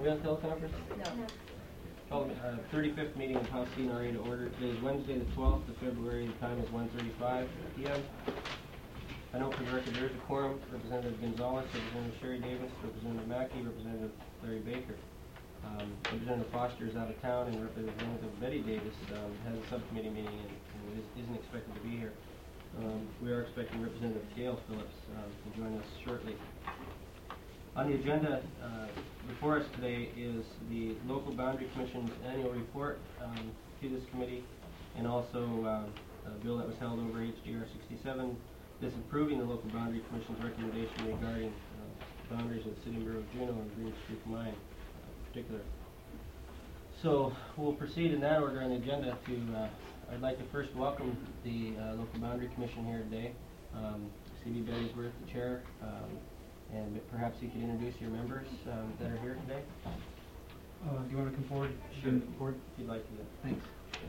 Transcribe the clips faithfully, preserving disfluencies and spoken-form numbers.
we on teleconference? No. Call the uh, thirty-fifth meeting of House C N R A to order. Today is Wednesday, the twelfth of February. The time is one thirty-five p m I note for the record there is a quorum. Representative Gonzalez, Representative Sherry Davis, Representative Mackey, Representative Larry Baker. Um, Representative Foster is out of town, and Representative Betty Davis um, has a subcommittee meeting and, and is, isn't expected to be here. Um, we are expecting Representative Gail Phillips um, to join us shortly. On the agenda uh, before us today is the Local Boundary Commission's annual report um, to this committee, and also uh, a bill that was held over H D R sixty-seven disapproving the Local Boundary Commission's recommendation regarding uh, boundaries of the City and Borough of Juneau and Green Street Mine in particular. So we'll proceed in that order on the agenda to, uh, I'd like to first welcome the uh, Local Boundary Commission here today. Um, C B Bettysworth, the chair, um, and perhaps you could introduce your members um, that are here today. Uh, do you want to come forward? Sure. Come forward? If you'd like to. Thanks.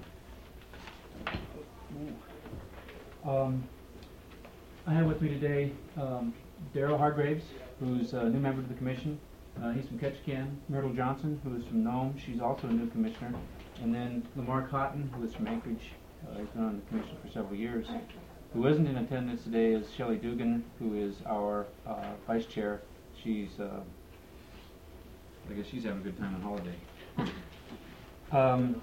Um, I have with me today um, Daryl Hargraves, who's a new member of the commission. Uh, he's from Ketchikan. Myrtle Johnson, who is from Nome. She's also a new commissioner. And then Lamar Cotton, who is from Anchorage. Uh, he's been on the commission for several years. Who isn't in attendance today is Shelley Dugan, who is our uh, vice chair. She's, uh, I guess she's having a good time on holiday. Um,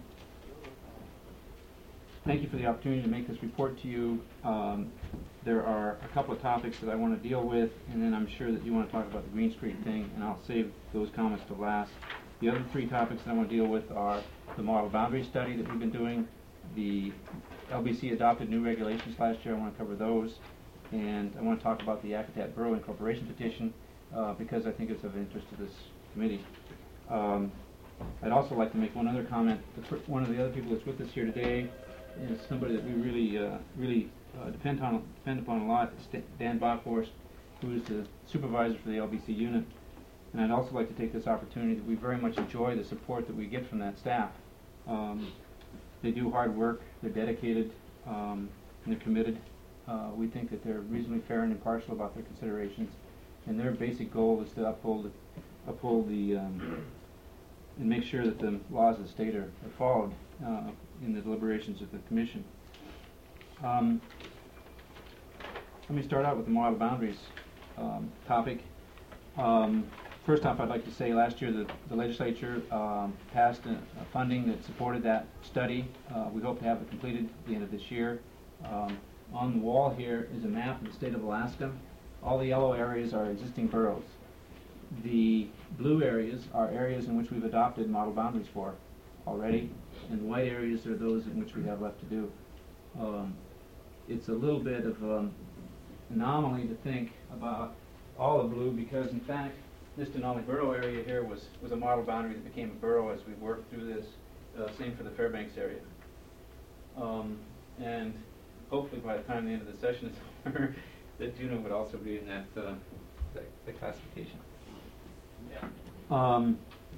thank you for the opportunity to make this report to you. Um, there are a couple of topics that I want to deal with, and then I'm sure that you want to talk about the Green Street thing, and I'll save those comments to last. The other three topics that I want to deal with are the model boundary study that we've been doing, the L B C adopted new regulations last year. I want to cover those, and I want to talk about the Yakutat Borough Incorporation petition uh, because I think it's of interest to this committee. Um, I'd also like to make one other comment. The, one of the other people that's with us here today is somebody that we really, uh, really uh, depend on, depend upon a lot. It's Dan Bockhorst, who is the supervisor for the L B C unit. And I'd also like to take this opportunity that we very much enjoy the support that we get from that staff. Um, They do hard work, they're dedicated, um, and they're committed. Uh, we think that they're reasonably fair and impartial about their considerations, and their basic goal is to uphold, uphold the, um, and make sure that the laws of the state are, are followed uh, in the deliberations of the commission. Um, let me start out with the model boundaries um, topic. Um, First off, I'd like to say last year the, the legislature um, passed a, a funding that supported that study. Uh, we hope to have it completed at the end of this year. Um, on the wall here is a map of the state of Alaska. All the yellow areas are existing boroughs. The blue areas are areas in which we've adopted model boundaries for already, and the white areas are those in which we have left to do. Um, it's a little bit of an anomaly to think about all of blue because, in fact, this Denali Borough area here was, was a model boundary that became a borough as we worked through this. Uh, same for the Fairbanks area. Um, and hopefully by the time the end of the session is over, that Juneau would also be in that, uh, that, that classification. Yeah. Um,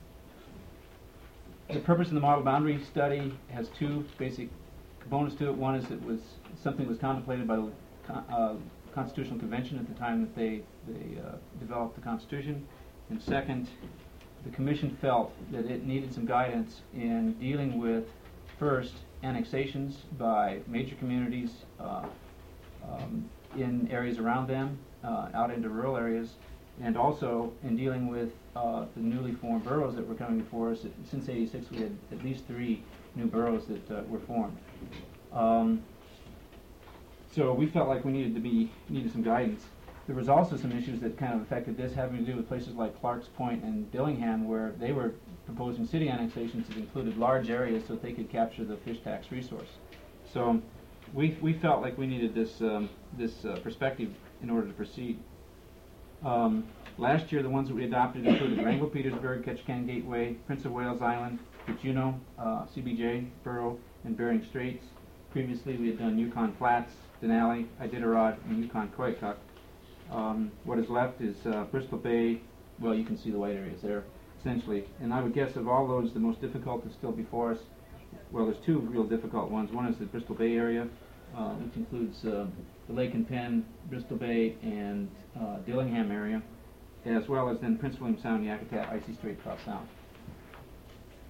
the purpose of the model boundary study has two basic components to it. One is it was something was contemplated by the uh, Constitutional Convention at the time that they, they uh, developed the Constitution. And second, the Commission felt that it needed some guidance in dealing with, first, annexations by major communities uh, um, in areas around them, uh, out into rural areas, and also in dealing with uh, the newly formed boroughs that were coming before us. Since eighty-six, we had at least three new boroughs that uh, were formed. Um, so we felt like we needed to be needed some guidance. There was also some issues that kind of affected this, having to do with places like Clark's Point and Dillingham, where they were proposing city annexations that included large areas so that they could capture the fish tax resource. So we we felt like we needed this um, this uh, perspective in order to proceed. Um, last year, the ones that we adopted included Wrangell, Petersburg, Ketchikan Gateway, Prince of Wales Island, Juneau, uh, C B J, Borough, and Bering Straits. Previously, we had done Yukon Flats, Denali, Iditarod, and Yukon Koyukuk. Um, what is left is uh, Bristol Bay. Well, you can see the white areas there, essentially. And I would guess of all those, the most difficult is still before us. Well, there's two real difficult ones. One is the Bristol Bay area, uh, which includes uh, the Lake and Penn, Bristol Bay, and uh, Dillingham area, as well as then Prince William Sound, Yakutat, Icy Strait, Cross Sound.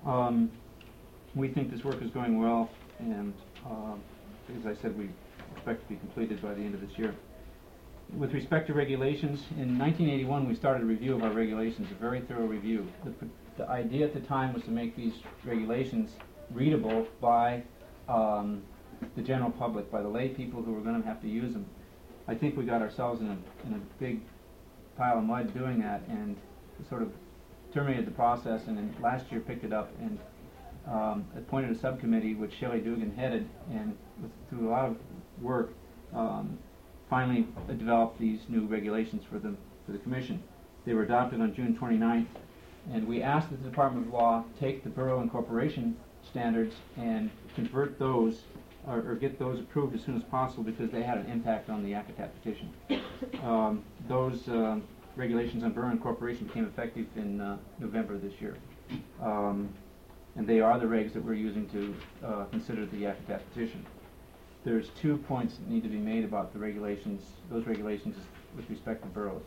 Um, we think this work is going well, and uh, as I said, we expect to be completed by the end of this year. With respect to regulations, in nineteen eighty-one we started a review of our regulations, a very thorough review. The, the idea at the time was to make these regulations readable by um, the general public, by the lay people who were going to have to use them. I think we got ourselves in a, in a big pile of mud doing that, and sort of terminated the process, and then last year picked it up and um, appointed a subcommittee which Shelley Dugan headed, and with, through a lot of work um, finally uh, developed these new regulations for the, for the Commission. They were adopted on June twenty-ninth, and we asked that the Department of Law take the Borough Incorporation standards and convert those, or, or get those approved as soon as possible, because they had an impact on the Yakutat petition. Um, those uh, regulations on Borough Incorporation became effective in uh, November this year. Um, and they are the regs that we're using to uh, consider the Yakutat petition. There's two points that need to be made about the regulations, those regulations with respect to boroughs.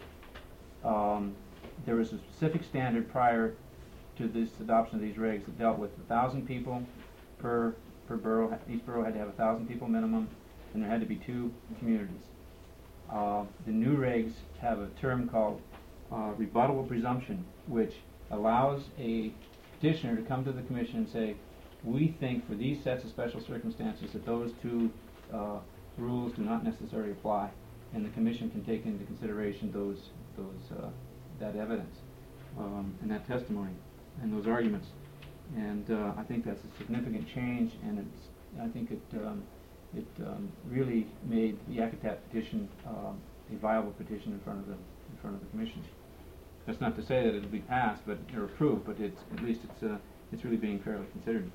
Um, there was a specific standard prior to this adoption of these regs that dealt with a thousand people per per borough. Each borough had to have a thousand people minimum, and there had to be two communities. Uh, the new regs have a term called uh, rebuttable presumption, which allows a petitioner to come to the Commission and say, we think for these sets of special circumstances that those two uh, rules do not necessarily apply, and the Commission can take into consideration those those uh, that evidence um, and that testimony and those arguments. And uh, I think that's a significant change, and it's I think it um, it um, really made the Yakutat petition um, a viable petition in front of the in front of the Commission. That's not to say that it'll be passed, but or approved, but it's at least it's uh, it's really being fairly considered.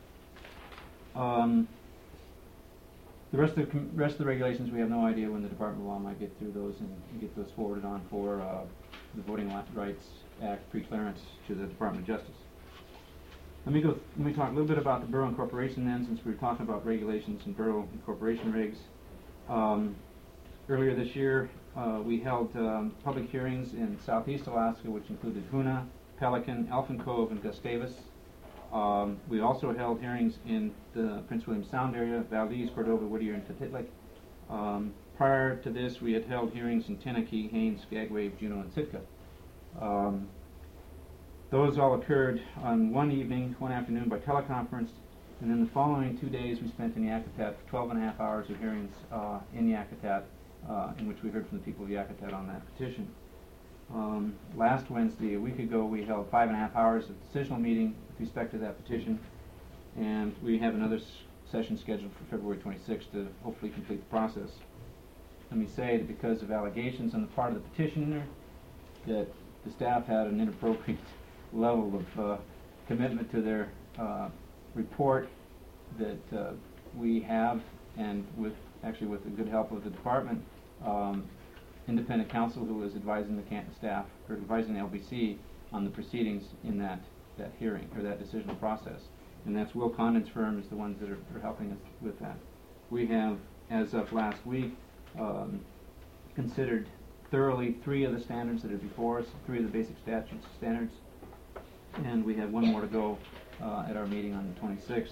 Um, the rest of the com rest of the regulations, we have no idea when the Department of Law might get through those and, and get those forwarded on for uh, the Voting Rights Act pre-clearance to the Department of Justice. Let me go. Th let me talk a little bit about the Borough Incorporation then, since we were talking about regulations and Borough Incorporation regs. Um, earlier this year, uh, we held um, public hearings in Southeast Alaska, which included Hoonah, Pelican, Elfin Cove, and Gustavus. Um, we also held hearings in the Prince William Sound area, Valdez, Cordova, Whittier, and Tititlic. Um, prior to this, we had held hearings in Tenakee, Haines, Skagway, Juneau, and Sitka. Um, those all occurred on one evening, one afternoon by teleconference, and then the following two days we spent in Yakutat for twelve and a half hours of hearings uh, in Yakutat, uh, in which we heard from the people of Yakutat on that petition. Um, last Wednesday, a week ago, we held five and a half hours of decisional meeting with respect to that petition, and we have another s session scheduled for February twenty-sixth to hopefully complete the process. Let me say that because of allegations on the part of the petitioner that the staff had an inappropriate level of uh, commitment to their uh, report, that uh, we have, and with actually with the good help of the department, um, independent counsel who was advising the Canton staff, or advising the L B C on the proceedings in that, that hearing, or that decisional process. And that's Will Condon's firm is the ones that are, are helping us with that. We have, as of last week, um, considered thoroughly three of the standards that are before us, three of the basic statutes standards, and we have one more to go uh, at our meeting on the twenty-sixth.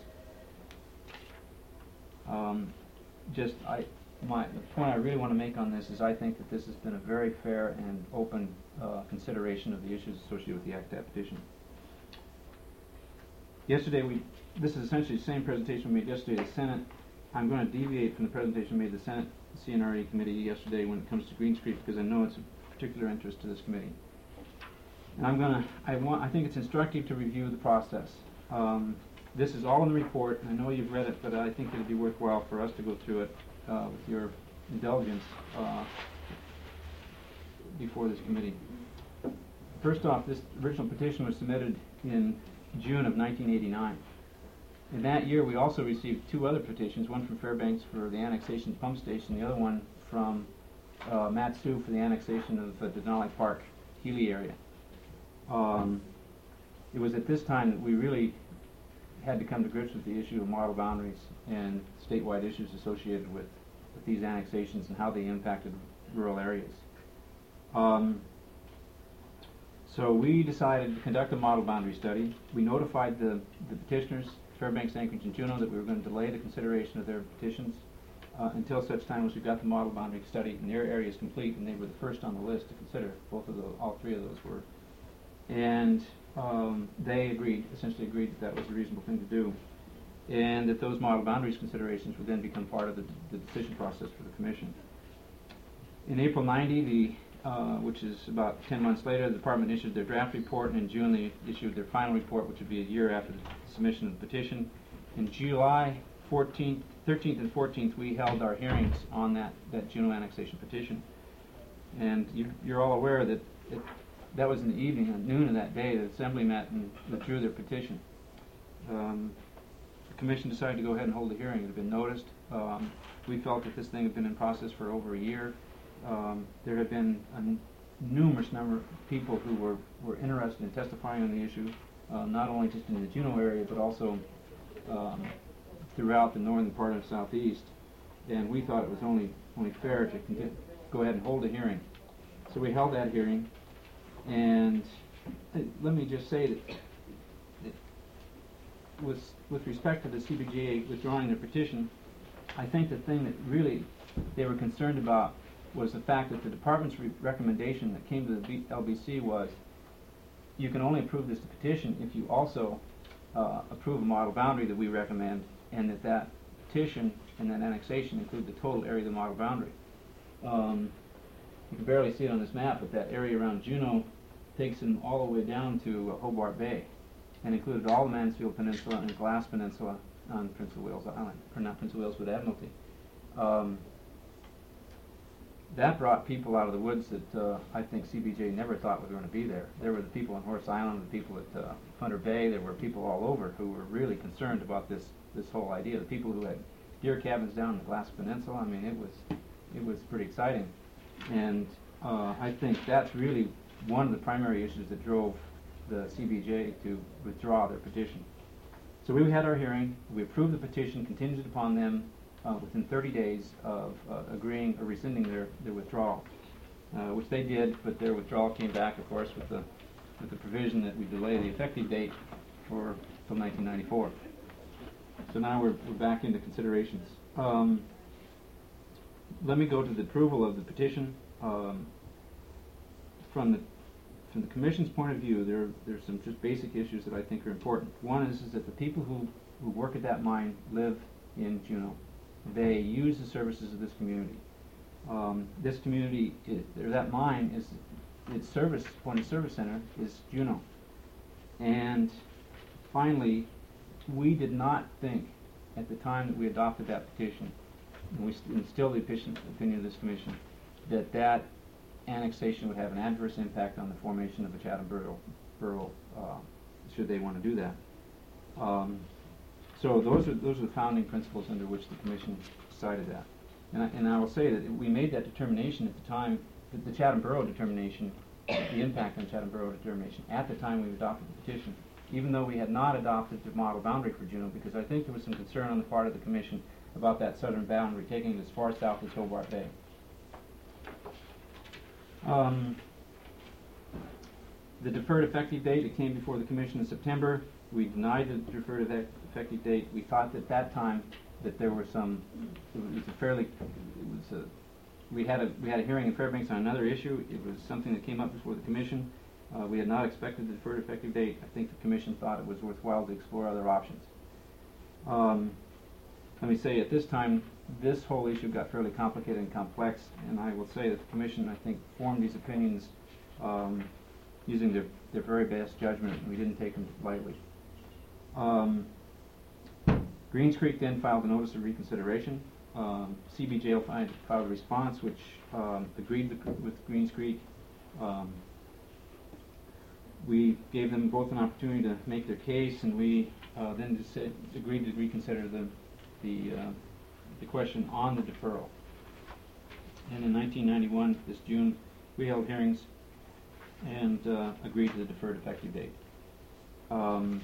Um, just, I, My, the point I really want to make on this is I think that this has been a very fair and open uh, consideration of the issues associated with the Yakutat petition. Yesterday, we this is essentially the same presentation we made yesterday to the Senate. I'm going to deviate from the presentation made to the Senate C N R A committee yesterday when it comes to Green Street, because I know it's of particular interest to this committee. And I'm going to, I want, I think it's instructive to review the process. Um, this is all in the report, and I know you've read it, but I think it would be worthwhile for us to go through it Uh, with your indulgence uh, before this committee. First off, this original petition was submitted in June of nineteen eighty-nine. In that year, we also received two other petitions, one from Fairbanks for the annexation of pump station, the other one from uh, Matsu for the annexation of uh, Denali Park, Healy area. Um, it was at this time that we really had to come to grips with the issue of model boundaries and statewide issues associated with, with these annexations and how they impacted rural areas. Um, So we decided to conduct a model boundary study. We notified the, the petitioners, Fairbanks, Anchorage, and Juneau, that we were going to delay the consideration of their petitions uh, until such time as we got the model boundary study and their area is complete, and they were the first on the list to consider. Both of those, all three of those were. And um, they agreed, essentially agreed that that was a reasonable thing to do, and that those model boundaries considerations would then become part of the, the decision process for the commission. In April ninety, the Uh, which is about ten months later, the department issued their draft report, and in June they issued their final report, which would be a year after the submission of the petition. In July fourteenth, thirteenth and fourteenth, we held our hearings on that, that Juneau annexation petition. And you, you're all aware that it, that was in the evening, at noon of that day, the Assembly met and withdrew their petition. Um, the Commission decided to go ahead and hold a hearing. It had been noticed. Um, we felt that this thing had been in process for over a year. Um, there have been a n numerous number of people who were, were interested in testifying on the issue, uh, not only just in the Juneau area, but also um, throughout the northern part of the southeast. And we thought it was only, only fair to get, go ahead and hold a hearing. So we held that hearing, and uh, let me just say that, that with, with respect to the C B G A withdrawing their petition, I think the thing that really they were concerned about was the fact that the department's re recommendation that came to the L B C was you can only approve this petition if you also uh, approve a model boundary that we recommend, and that that petition and that annexation include the total area of the model boundary. Um, you can barely see it on this map, but that area around Juneau takes them all the way down to uh, Hobart Bay, and included all the Mansfield Peninsula and Glass Peninsula on Prince of Wales Island, or not Prince of Wales, but Admiralty. Um, That brought people out of the woods that uh, I think C B J never thought were going to be there. There were the people on Horse Island, the people at uh, Hunter Bay. There were people all over who were really concerned about this this whole idea. The people who had deer cabins down in the Glass Peninsula. I mean, it was it was pretty exciting, and uh, I think that's really one of the primary issues that drove the C B J to withdraw their petition. So we had our hearing. We approved the petition, contingent upon them Uh, within thirty days of uh, agreeing or rescinding their, their withdrawal, uh, which they did, but their withdrawal came back, of course, with the, with the provision that we delay the effective date for till nineteen ninety-four. So now we're, we're back into considerations. Um, let me go to the approval of the petition. Um, from the from the Commission's point of view, there there's some just basic issues that I think are important. One is, is that the people who, who work at that mine live in Juneau. They use the services of this community. Um, this community, is, or that mine, is its service point of service center is Juneau. And finally, we did not think at the time that we adopted that petition, and we st instilled the opinion, opinion of this commission, that that annexation would have an adverse impact on the formation of a Chatham borough, borough uh, should they want to do that. Um, So those are those are the founding principles under which the commission decided that, and I, and I will say that we made that determination at the time, the, the Chatham Borough determination, the impact on Chatham Borough determination at the time we adopted the petition, even though we had not adopted the model boundary for Juneau, because I think there was some concern on the part of the commission about that southern boundary taking it as far south as Hobart Bay. Um, the deferred effective date, it came before the commission in September. We denied the deferred effective date. We thought at that time that there were some, it was a fairly, it was a, we had a, we had a hearing in Fairbanks on another issue. It was something that came up before the commission. Uh, we had not expected the deferred effective date. I think the commission thought it was worthwhile to explore other options. Um, let me say at this time, this whole issue got fairly complicated and complex, and I will say that the commission, I think, formed these opinions um, using their, their very best judgment, and we didn't take them lightly. Um, Greens Creek then filed a notice of reconsideration. Um, C B J filed, filed a response which um, agreed with, with Greens Creek. Um, we gave them both an opportunity to make their case, and we uh, then just said, agreed to reconsider the, the, uh, the question on the deferral. And in nineteen ninety-one, this June, we held hearings and uh, agreed to the deferred effective date. Um,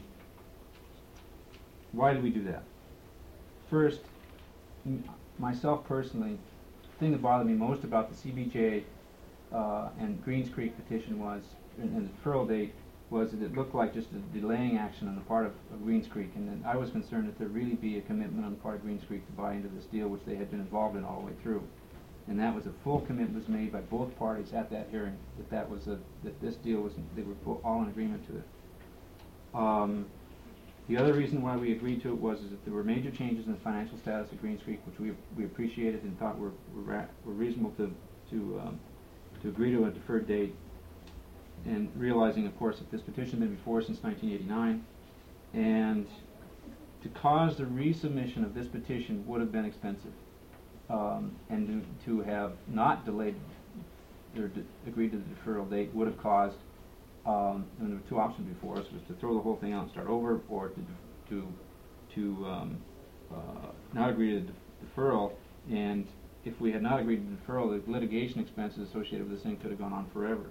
Why did we do that? First, m myself personally, the thing that bothered me most about the C B J uh, and Greens Creek petition was and and the deferral date was that it looked like just a delaying action on the part of, of Greens Creek, and then I was concerned that there really be a commitment on the part of Greens Creek to buy into this deal, which they had been involved in all the way through. And that was a full commitment was made by both parties at that hearing, that that was a, that this deal was, they were bo- all in agreement to it. Um, the other reason why we agreed to it was is that there were major changes in the financial status of Greens Creek, which we we appreciated and thought were were, ra- were reasonable to to um, to agree to a deferred date. And realizing, of course, that this petition had been before us since nineteen eighty-nine, and to cause the resubmission of this petition would have been expensive. Um, and to, to have not delayed or de- agreed to the deferral date would have caused, um, and there were two options before us, was to throw the whole thing out and start over, or to to to um, uh, not agree to the de- deferral. And if we had not agreed to the deferral, the litigation expenses associated with this thing could have gone on forever.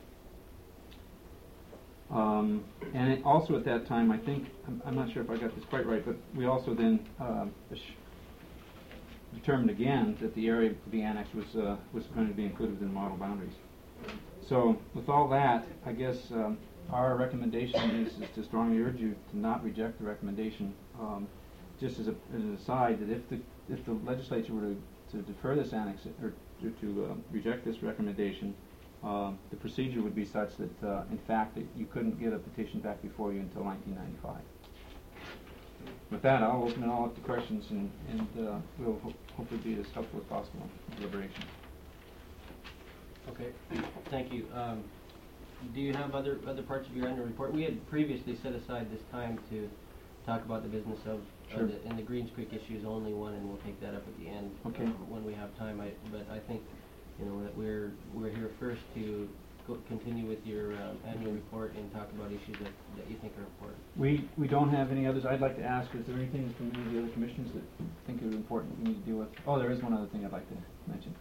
Um, and it also at that time, I think, I'm, I'm not sure if I got this quite right, but we also then uh, determined again that the area to be annexed was uh, was going to be included in the model boundaries. So with all that, I guess um, our recommendation is, is to strongly urge you to not reject the recommendation. Um, just as, a, as an aside, that if the if the legislature were to, to defer this annex or to, to uh, reject this recommendation, um, the procedure would be such that, uh, in fact, that you couldn't get a petition back before you until nineteen ninety-five. With that, I'll open it all up to questions, and, and uh, we'll ho- hopefully be as helpful as possible in deliberations. Okay, thank you. Um, do you have other other parts of your annual report? We had previously set aside this time to talk about the business of, Sure. uh, the, and the Greens Creek issue is only one, and we'll take that up at the end. Okay. Um, when we have time. I, but I think, you know, that we're we're here first to go continue with your um, annual report and talk about issues that, that you think are important. We we don't have any others. I'd like to ask, is there anything from any of the other commissioners that think are important we need to deal with? Oh, there is one other thing I'd like to mention.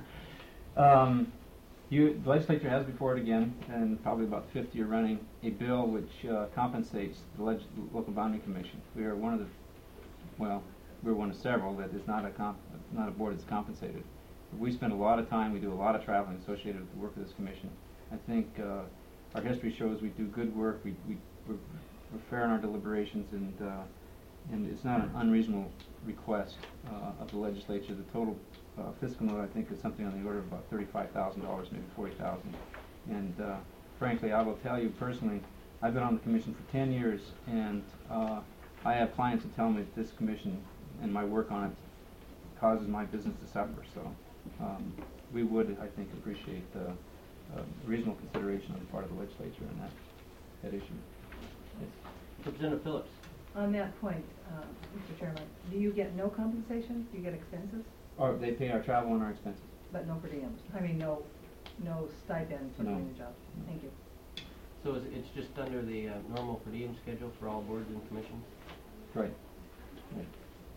um, you, the legislature has before it again, and probably about the fifth year running, a bill which uh, compensates the leg- local boundary commission. We are one of the, well, we're one of several that is not a comp, not a board that's compensated. We spend a lot of time, we do a lot of traveling associated with the work of this commission. I think uh, our history shows we do good work. We, we, we're, we're fair in our deliberations, and uh, and it's not an unreasonable request uh, of the legislature. The total uh, fiscal note, I think, is something on the order of about thirty-five thousand dollars, maybe forty thousand dollars. And uh, frankly, I will tell you personally, I've been on the commission for ten years, and uh, I have clients that tell me that this commission and my work on it causes my business to suffer. So um, we would, I think, appreciate uh, Uh, reasonable consideration on the part of the legislature on that, that issue. Yes. Representative Phillips. On that point, uh, Mister Chairman, do you get no compensation? Do you get expenses? Or they pay our travel and our expenses. But no per diems? I mean, no, no stipend for No. doing the job? Thank you. So is, it's just under the uh, normal per diem schedule for all boards and commissions? Right. Right.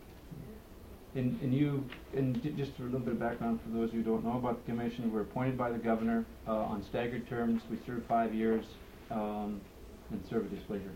And, and you, and j- just for a little bit of background for those who don't know about the commission, we're appointed by the governor uh, on staggered terms. We serve five years um, and serve at his pleasure.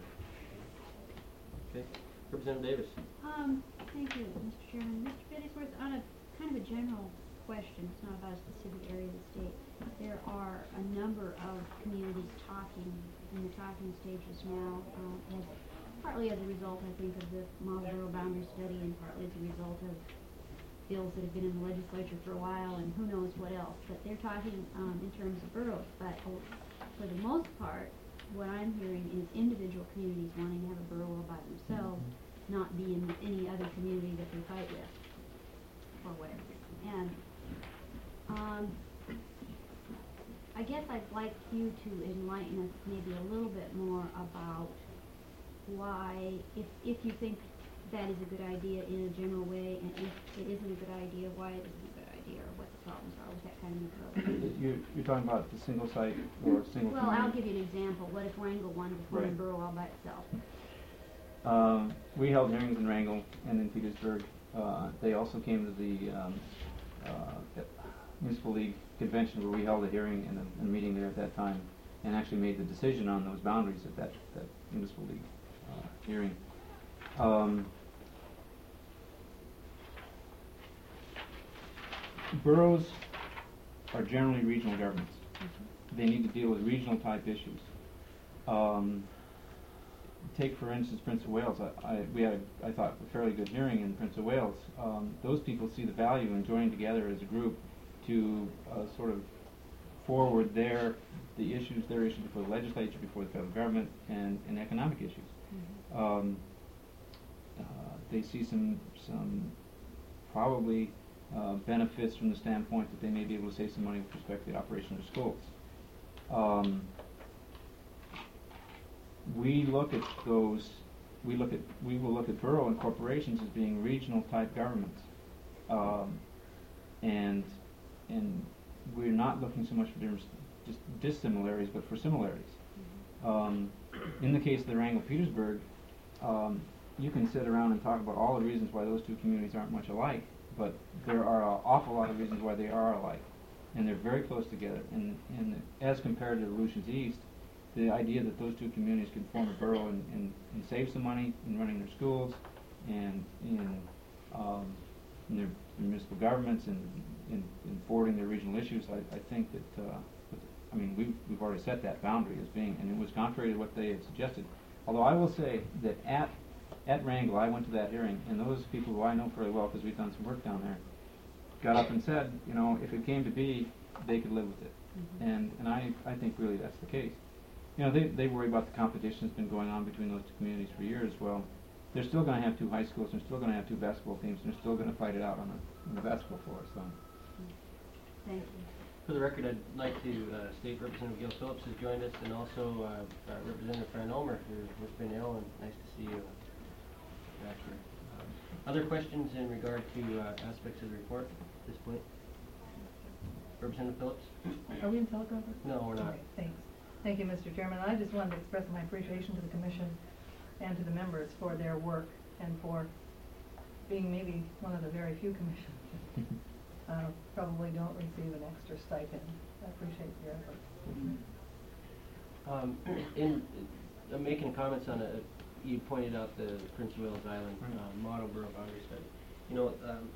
Okay. Representative Davis. Um, thank you, Mister Chairman. Mister Bittingsworth, on a kind of a general question, it's not about a specific area of the state. There are a number of communities talking in the talking stages now, uh, as partly as a result, I think, of the model borough boundary study, and partly as a result of bills that have been in the legislature for a while, and who knows what else. But they're talking um, in terms of boroughs. But uh, for the most part, what I'm hearing is individual communities wanting to have a borough all by themselves, not be in any other community that they fight with, or whatever. And um, I guess I'd like you to enlighten us maybe a little bit more about why, if if you think that is a good idea in a general way, and if it isn't a good idea, why it isn't a good idea, or what the problems are with that kind of approach. You're, you're talking about the single site or single Well, I'll community? give you an example. What if Wrangell wanted to form a Right. borough all by itself? Um, we held hearings in Wrangell and in Petersburg. Uh, they also came to the um, uh, Municipal League convention where we held a hearing and a, and a meeting there at that time, and actually made the decision on those boundaries at that, that Municipal League uh, hearing. Um, boroughs are generally regional governments. they need to deal with regional type issues. Um, take for instance Prince of Wales. I, I, we had, a, I thought, a fairly good hearing in Prince of Wales. Um, those people see the value in joining together as a group to uh, sort of forward their the issues, their issues before the legislature, before the federal government, and, and economic issues. Mm-hmm. um, uh, they see some some probably uh, benefits from the standpoint that they may be able to save some money with respect to the operation of their schools. Um, we look at those. We look at we will look at borough and corporations as being regional type governments, um, and and we're not looking so much for different just dissimilarities, but for similarities. Mm-hmm. um, in the case of the Wrangell-Petersburg, um, you can sit around and talk about all the reasons why those two communities aren't much alike, but there are an awful lot of reasons why they are alike, and they're very close together. And, and as compared to Aleutians East, the idea that those two communities can form a borough and, and, and save some money in running their schools and in, um, in their municipal governments and in, in forwarding their regional issues, I, I think that, uh, I mean, we've, we've already set that boundary as being, and it was contrary to what they had suggested. Although I will say that at at Wrangell, I went to that hearing, and those people who I know fairly well because we've done some work down there, got up and said, you know, if it came to be, they could live with it. Mm-hmm. And and I, I think really that's the case. You know, they, they worry about the competition that's been going on between those two communities for years. Well, they're still going to have two high schools, they're still going to have two basketball teams, and they're still going to fight it out on the, on the basketball floor. So. Thank you. For the record, I'd like to uh, state Representative Gil Phillips has joined us, and also uh, uh, Representative Fran Ulmer, who has been ill, and nice to see you back here. Um, other questions in regard to uh, aspects of the report at this point? Representative Phillips? Are we in teleconference? No, we're not. Okay, thanks. Thank you, Mister Chairman. I just wanted to express my appreciation to the Commission and to the members for their work and for being maybe one of the very few commissions that uh, probably don't receive an extra stipend. I appreciate your efforts. Mm-hmm. um, in uh, making comments on it, you pointed out the Prince of Wales Island uh, model borough boundary study. You know, um,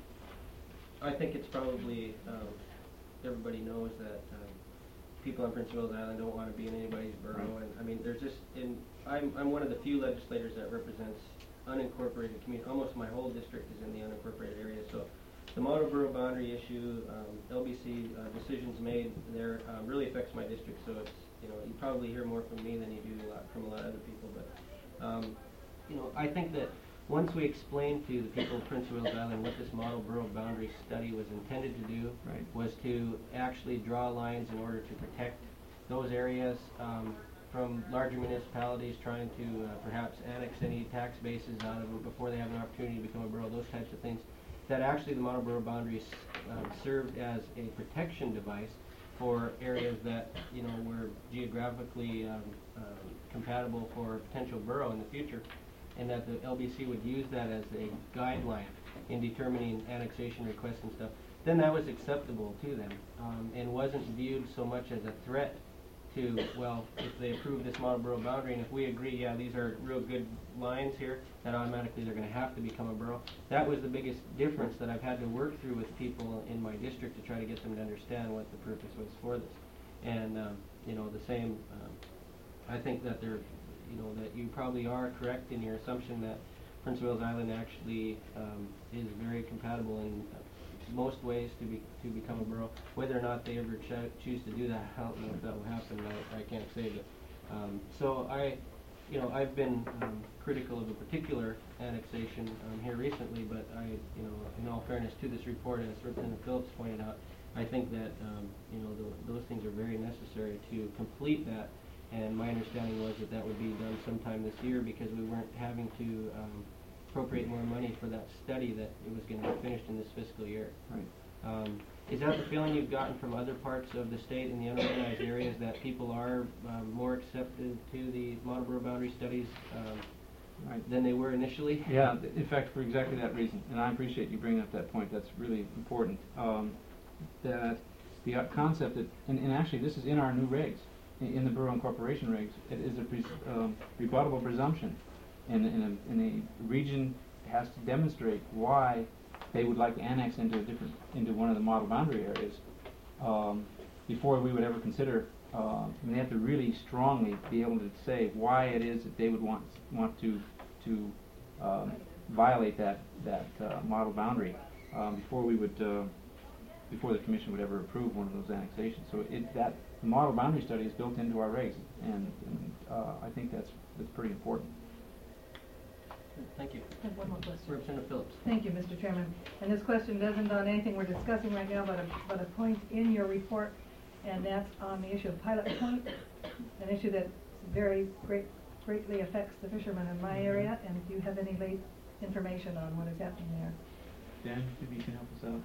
I think it's probably um, everybody knows that um, people on Prince of Wales Island don't want to be in anybody's borough, right. And I mean, there's just in I'm I'm one of the few legislators that represents unincorporated community. Almost my whole district is in the unincorporated area, so. The model borough boundary issue, um, L B C uh, decisions made there um, really affects my district. So it's, you know, you probably hear more from me than you do a lot from a lot of other people. But um, you know, I think that once we explain to the people of Prince of Wales Island what this model borough boundary study was intended to do, right. was to actually draw lines in order to protect those areas um, from larger municipalities trying to uh, perhaps annex any tax bases out of it before they have an opportunity to become a borough. Those types of things. That actually the model borough boundaries uh, served as a protection device for areas that, you know, were geographically um, um, compatible for a potential borough in the future, and that the L B C would use that as a guideline in determining annexation requests and stuff. Then that was acceptable to them um, and wasn't viewed so much as a threat to, well, if they approve this model borough boundary, and if we agree, yeah, these are real good lines here, that automatically they're going to have to become a borough. That was the biggest difference that I've had to work through with people in my district to try to get them to understand what the purpose was for this. And, um, you know, the same, um, I think that they're, you know, that you probably are correct in your assumption that Prince of Wales Island actually um, is very compatible in uh, most ways to be to become a borough. Whether or not they ever cho choose to do that, I don't know if that will happen. I, I can't say, but um, so I, you know, I've been um, critical of a particular annexation um, here recently, but I, you know, in all fairness to this report, as Representative Phillips pointed out, I think that um, you know the, those things are very necessary to complete that. And my understanding was that that would be done sometime this year because we weren't having to um, appropriate more money for that study that it was going to be finished in this fiscal year. Right. Um, is that the feeling you've gotten from other parts of the state in the unorganized areas that people are um, more accepted to the model borough boundary studies um, right. than they were initially? Yeah, in fact, for exactly that reason, and I appreciate you bringing up that point. That's really important. Um, that the uh, concept that, and, and actually this is in our new regs, in, in the borough incorporation regs, it is a pres um, rebuttable presumption. And, and, a, and a region has to demonstrate why they would like to annex into a different, into one of the model boundary areas um, before we would ever consider uh, I mean, they have to really strongly be able to say why it is that they would want, want to, to, um, violate that, that, uh, model boundary, um, before we would, uh, before the commission would ever approve one of those annexations. So it, that, the model boundary study is built into our regs, and, and, uh, I think that's, that's pretty important. Thank you. I have one more question. Representative Phillips. Thank you, Mister Chairman. And this question doesn't on anything we're discussing right now, but a, but a point in your report, and that's on the issue of Pilot Point, an issue that very great, greatly affects the fishermen in my area, and if you have any late information on what is happening there. Dan, maybe you can help us out.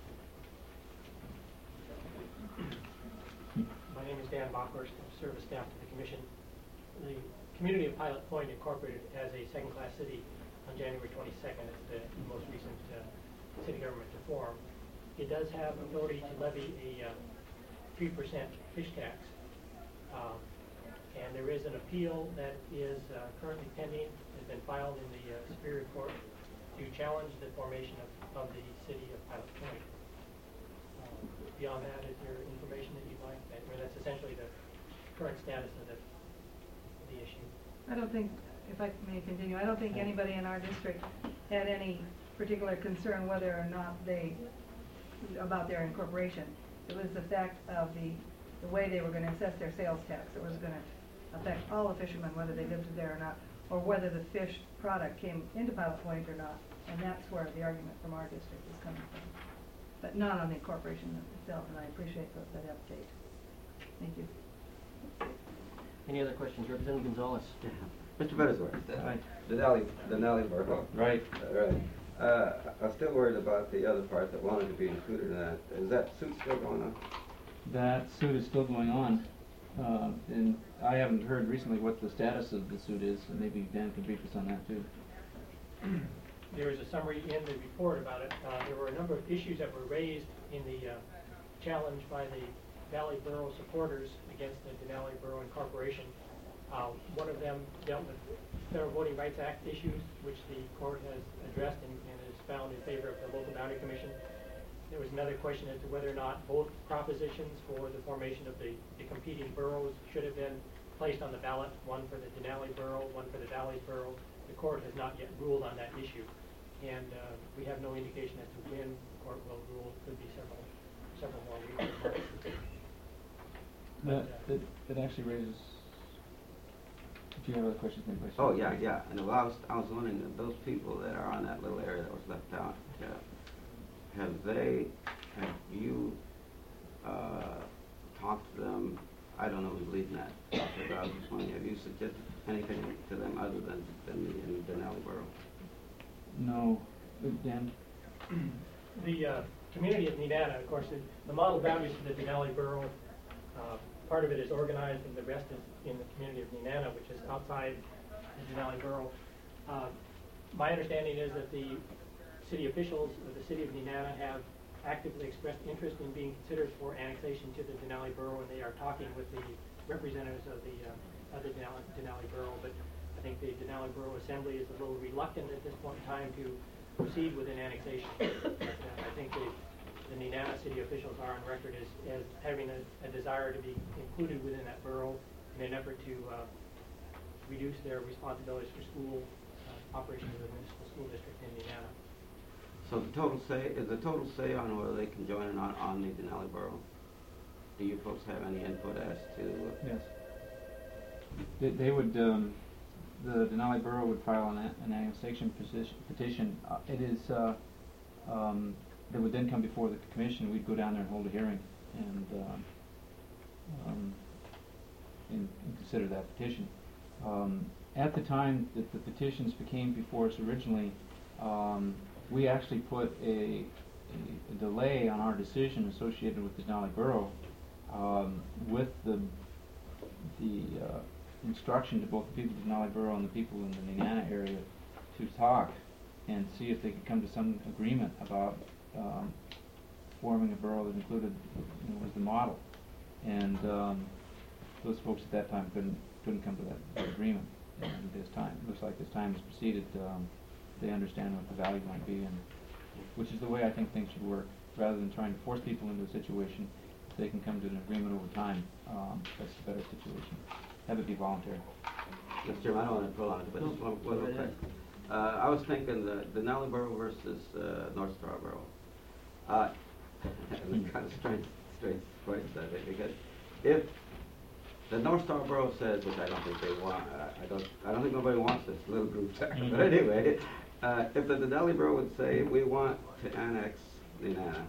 My name is Dan Bockhorst, I'm service staff to the commission. The community of Pilot Point incorporated as a second-class city on January twenty-second. It's the most recent uh, city government to form. It does have authority to levy a uh, three percent fish tax. Um, and there is an appeal that is uh, currently pending, has been filed in the uh, Superior Court to challenge the formation of, of the city of Pilot Point. Um, beyond that, is there information that you'd like? That, or that's essentially the current status of the, the issue. I don't think, if I may continue, I don't think anybody in our district had any particular concern whether or not they, about their incorporation. It was the fact of the, the way they were going to assess their sales tax. It was going to affect all the fishermen, whether they lived there or not, or whether the fish product came into Pilot Point or not. And that's where the argument from our district is coming from. But not on the incorporation itself, and I appreciate that, that update. Thank you. Any other questions? Representative Gonzalez. Mister Bettesworth, Aye. Denali, Denali Borough. Right. Uh, right. Uh, I'm still worried about the other part that wanted to be included in that. Is that suit still going on? That suit is still going on, uh, and I haven't heard recently what the status of the suit is, and maybe Dan can brief us on that too. There is a summary in the report about it. Uh, there were a number of issues that were raised in the uh, challenge by the Valley Borough supporters against the Denali Borough Incorporation. Uh, one of them dealt with Federal Voting Rights Act issues, which the court has addressed and, and is found in favor of the Local Boundary Commission. There was another question as to whether or not both propositions for the formation of the, the competing boroughs should have been placed on the ballot, one for the Denali Borough, one for the Valley Borough. The court has not yet ruled on that issue, and uh, we have no indication as to when the court will rule. It could be several, several more weeks or months. That, that, that actually raises, if you have other questions, maybe I should. Oh, yeah, yeah. And well, I was, I was wondering, if those people that are on that little area that was left out, uh, have they, have you uh, talked to them? I don't know who's leading that. But I was just wondering, have you suggested anything to them other than, than the, in Denali Borough? No. Uh, Dan? The uh, community of Nenana, of course, the, the model boundaries for the Denali Borough, uh, part of it is organized and the rest is in the community of Nenana, which is outside the Denali Borough. Uh, my understanding is that the city officials of the city of Nenana have actively expressed interest in being considered for annexation to the Denali Borough, and they are talking with the representatives of the uh, of the Denali, Denali Borough. But I think the Denali Borough Assembly is a little reluctant at this point in time to proceed with an annexation. uh, I think the, the Nenana city officials are on record as, as having a, a desire to be included within that borough in an effort to uh, reduce their responsibilities for school uh, operations of the municipal school district in Nenana. So the total say, is the total say on whether they can join or not on the Denali Borough? Do you folks have any input as to? Yes. They, they would, um, the Denali Borough would file an, a- an annexation petition. petition. Uh, it is, uh, um, they would then come before the commission. We'd go down there and hold a hearing and, um, um, and, and consider that petition. Um, at the time that the petitions became before us originally, um, we actually put a, a, a delay on our decision associated with the Denali Borough, um, with the the uh, instruction to both the people of the Denali Borough and the people in the Nenana area to talk and see if they could come to some agreement about um, forming a borough that included, you know, was the model. And um, those folks at that time couldn't couldn't come to that, that agreement. And this time, looks like as time has proceeded, um, they understand what the value might be, and which is the way I think things should work, rather than trying to force people into a situation. they can come to an agreement over time, um, that's a better situation. Have it be voluntary. Mister Chairman, I don't want to prolong it, but just one, one real quick. Uh, I was thinking the Denali Borough versus uh, North Star Borough. Uh, and it's kind of strange, strange choice that way, because if the North Star Borough says, which I don't think they want, uh, I don't, I don't think nobody wants this little group there. Mhm. But anyway, uh, if the Denali Borough would say we want to annex Nenana,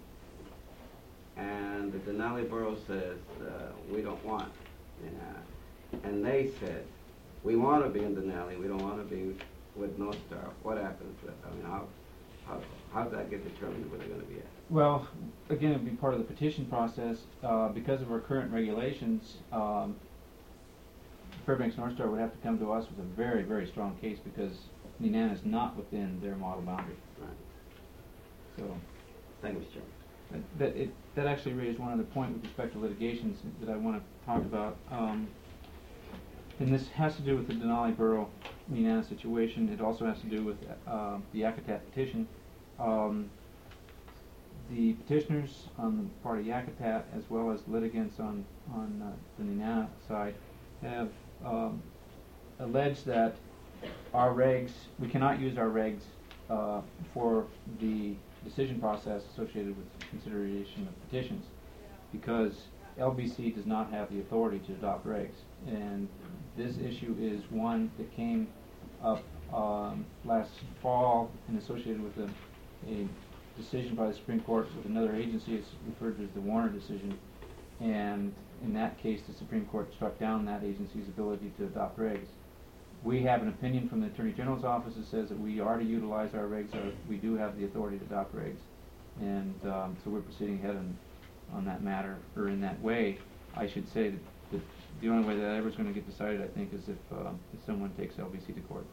and the Denali Borough says uh, we don't want Nenana, and they said we want to be in Denali, we don't want to be with North Star, what happens? I mean, how how how does that get determined where they're going to be at? Well, again, it'd be part of the petition process. Uh, because of our current regulations, um, Fairbanks North Star would have to come to us with a very, very strong case because Nenana is not within their model boundary. Right. So Thank you, Mister Chairman. that, that, it, that actually raised one other point with respect to litigations that I want to talk about. Um, and this has to do with the Denali Borough Nenana situation. It also has to do with uh, the Yakutat petition. Um, the petitioners on the part of Yakutat, as well as litigants on, on uh, the Nenana side, have um, alleged that our regs, we cannot use our regs uh, for the decision process associated with consideration of petitions because L B C does not have the authority to adopt regs. And this issue is one that came up um, last fall and associated with a, a decision by the Supreme Court with another agency. It's referred to as the Warner decision. And in that case, the Supreme Court struck down that agency's ability to adopt regs. We have an opinion from the Attorney General's office that says that we are to utilize our regs, or we do have the authority to adopt regs. And um, so we're proceeding ahead on, on that matter, or in that way. I should say that, that the only way that ever is going to get decided, I think, is if, uh, if someone takes L B C to court.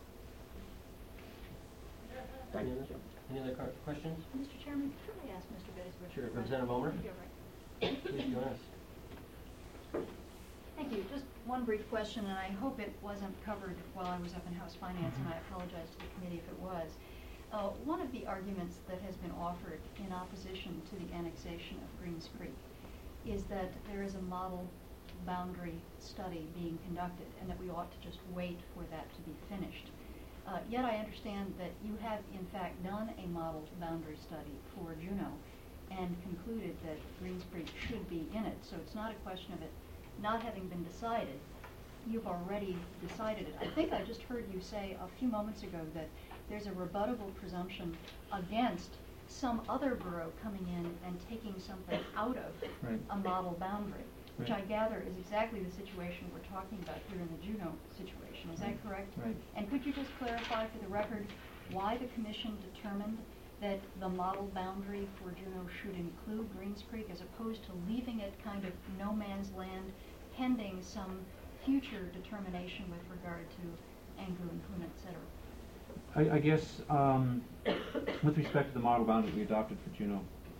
Thank Any you, other, Mister Chairman. any other car- questions? Mister Chairman, could I ask Mister Bettesworth? Sure. a question? Representative Omer? You're right. Please join us. Thank you. Just one brief question, and I hope it wasn't covered while I was up in House Finance, and I apologize to the committee if it was. Uh, one of the arguments that has been offered in opposition to the annexation of Greens Creek is that there is a model boundary study being conducted and that we ought to just wait for that to be finished. Uh, yet I understand that you have in fact done a model boundary study for Juneau and concluded that Greens Creek should be in it. So it's not a question of it not having been decided. You've already decided it. I think I just heard you say a few moments ago that there's a rebuttable presumption against some other borough coming in and taking something out of Right. a model boundary, which Right. I gather is exactly the situation we're talking about here in the Juneau situation. Is that correct? Right. And could you just clarify for the record why the commission determined that the model boundary for Juneau should include Greens Creek as opposed to leaving it kind of no man's land pending some future determination with regard to Angu and Puna, et cetera? I, I guess um, with respect to the model boundary we adopted for Juneau,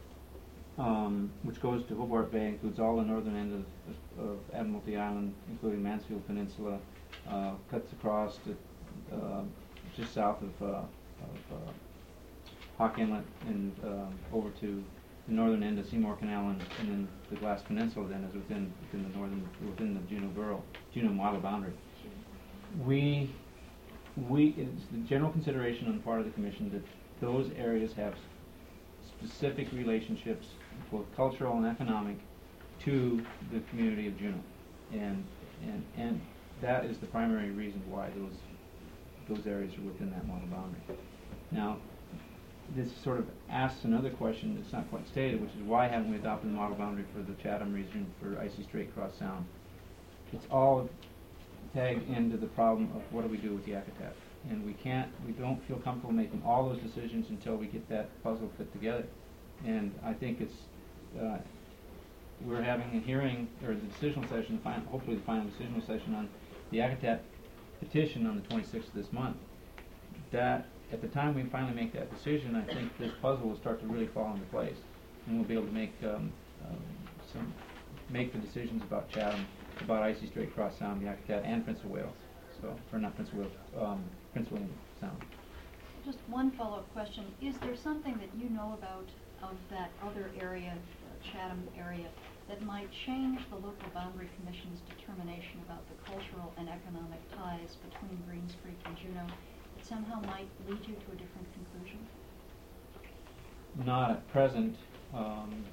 um, which goes to Hobart Bay, includes all the northern end of, of Admiralty Island, including Mansfield Peninsula, uh, cuts across to uh, just south of, uh, of uh, Hawk Inlet and um, over to the northern end of Seymour Canal, and, and then the Glass Peninsula then is within within the northern within the Juneau borough, Juneau model boundary. We we it's the general consideration on the part of the commission that those areas have specific relationships, both cultural and economic, to the community of Juneau, and and and that is the primary reason why those those areas are within that model boundary. Now, this sort of asks another question that's not quite stated, which is why haven't we adopted the model boundary for the Chatham region for Icy Strait Cross Sound? It's all tagged into the problem of what do we do with the Yakutat, and we can't, we don't feel comfortable making all those decisions until we get that puzzle fit together. And I think it's uh, we're having a hearing or the decisional session, the final, hopefully the final decisional session on the Yakutat petition on the twenty-sixth of this month. That at the time we finally make that decision, I think this puzzle will start to really fall into place, and we'll be able to make um, um, some make the decisions about Chatham, about Icy Strait Cross Sound, Yakutat, and Prince of Wales. So, or not Prince of Wales, um, Prince William Sound. Just one follow-up question. Is there something that you know about of that other area, uh, Chatham area, that might change the local boundary commission's determination about the cultural and economic ties between Greens Creek and Juneau, that somehow might lead you to a different conclusion? Not at present. Um,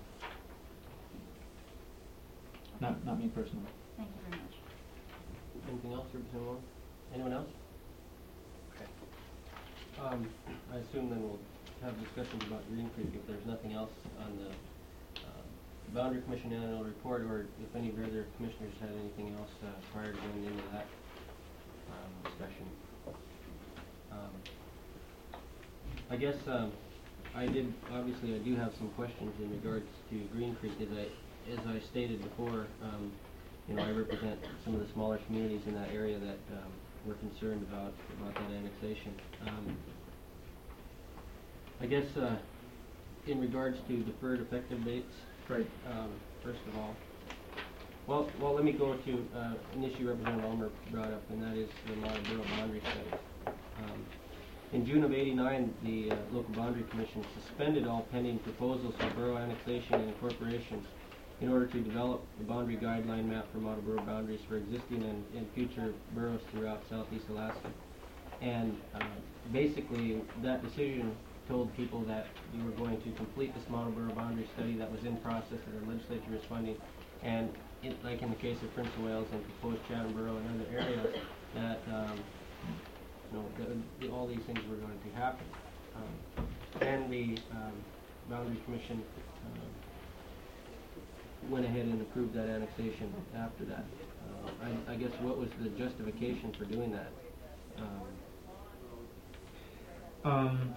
not, not me personally. Thank you very much. Anything else, Representative Wong? Anyone else? Okay. Um, I assume then we'll have discussions about Green Creek if there's nothing else on the uh, Boundary Commission annual report, or if any of the other commissioners had anything else uh, prior to going into that um, discussion. Um, I guess um, I did, obviously I do have some questions in regards to Green Creek. As I, as I stated before, um, you know, I represent some of the smaller communities in that area that um, we're concerned about, about that annexation. Um, I guess uh, in regards to deferred effective dates, Right. um, first of all, well, well, let me go to uh, an issue Representative Ulmer brought up, and that is the model borough boundary studies. Um, in June of eighty-nine, the uh, local boundary commission suspended all pending proposals for borough annexation and incorporation in order to develop the boundary guideline map for model borough boundaries for existing and, and future boroughs throughout southeast Alaska. And uh, basically, that decision told people that you were going to complete this model borough boundary study that was in process that our legislature was funding, and it, like in the case of Prince of Wales and proposed Chatham Borough and other areas, that um, you know the, the, all these things were going to happen. Um, and the um, Boundary Commission uh, went ahead and approved that annexation after that. Uh, I, I guess what was the justification for doing that? Um, Um,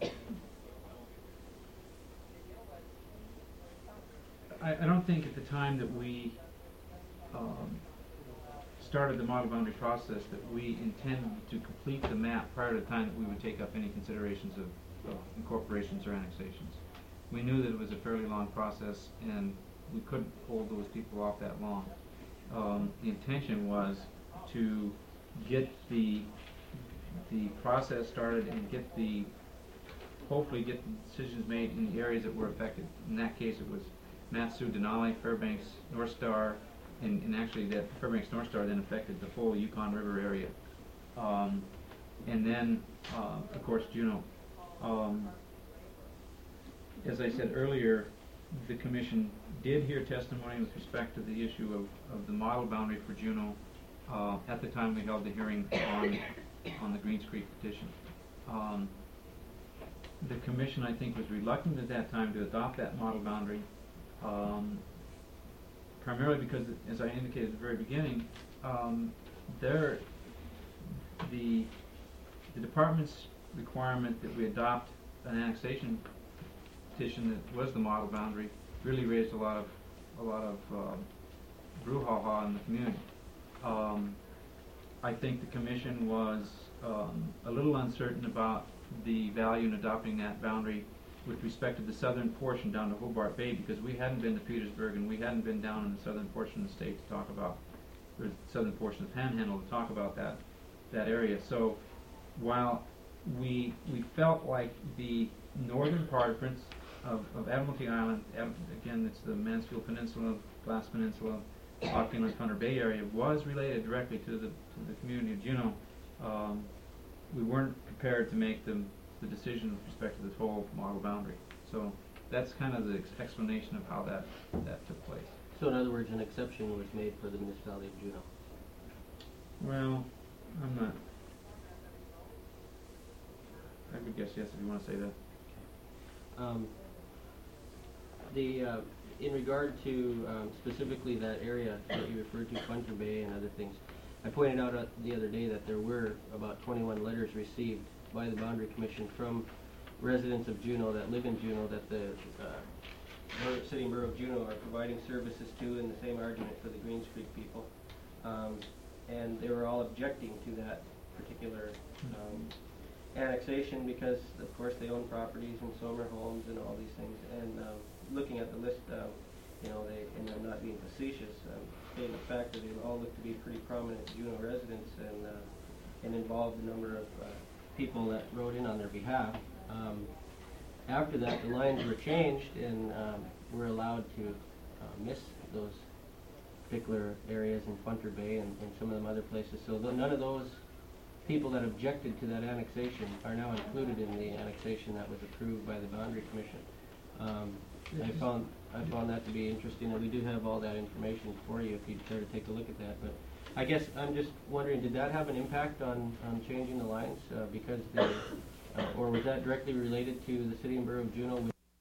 I, I don't think at the time that we um, started the model boundary process that we intended to complete the map prior to the time that we would take up any considerations of, of incorporations or annexations. We knew that it was a fairly long process, and we couldn't hold those people off that long. Um, the intention was to get the the process started and get the hopefully get the decisions made in the areas that were affected. In that case, it was Mat-Su, Denali, Fairbanks, North Star, and, and actually that Fairbanks North Star then affected the full Yukon River area. Um, and then, uh, of course, Juneau. Um, as I said earlier, the commission did hear testimony with respect to the issue of, of the model boundary for Juneau uh, at the time we held the hearing on, on the Greens Creek petition. Um, the commission, I think, was reluctant at that time to adopt that model boundary, um, primarily because, as I indicated at the very beginning, um, there, the, the department's requirement that we adopt an annexation petition that was the model boundary really raised a lot of a lot of uh, brouhaha in the community. Um, I think the commission was um, a little uncertain about the value in adopting that boundary with respect to the southern portion down to Hobart Bay, because we hadn't been to Petersburg and we hadn't been down in the southern portion of the state to talk about, or the southern portion of the Panhandle to talk about that that area. So while we we felt like the northern part of Prince of, of Admiralty Island, Ad, again it's the Mansfield Peninsula, Glass Peninsula, Auckland Thunder Bay area, was related directly to the to the community of Juneau. Um, we weren't prepared to make the the decision with respect to this whole model boundary. So that's kind of the ex explanation of how that that took place. So in other words, an exception was made for the municipality of Juneau. Well, I'm not. I would guess yes if you want to say that. Um, the uh, in regard to um, specifically that area that you referred to, Plunger Bay and other things, I pointed out uh, the other day that there were about twenty-one letters received by the Boundary Commission from residents of Juneau that live in Juneau that the uh, borough, City and Borough of Juneau are providing services to, in the same argument for the Greens Creek people. Um, and they were all objecting to that particular um, annexation because, of course, they own properties and Somer homes and all these things. And um, looking at the list, uh, you know, they, and I'm not being facetious, um, stating the fact that they all look to be pretty prominent Juneau residents and uh, and involved a number of uh, people that wrote in on their behalf. Um, after that, the lines were changed and um, were allowed to uh, miss those particular areas in Funter Bay and, and some of them other places. So th- none of those people that objected to that annexation are now included in the annexation that was approved by the Boundary Commission. Um, I found I found that to be interesting, and we do have all that information for you if you'd care to take a look at that. But I guess I'm just wondering, did that have an impact on, on changing the lines uh, because they, uh, or was that directly related to the City and Borough of Juneau?